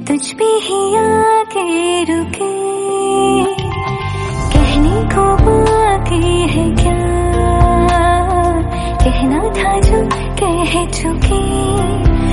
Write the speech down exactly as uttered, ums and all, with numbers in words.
तुझ पे ही आके रुके, कहने को बाकी है क्या, कहना था जो कह चुके।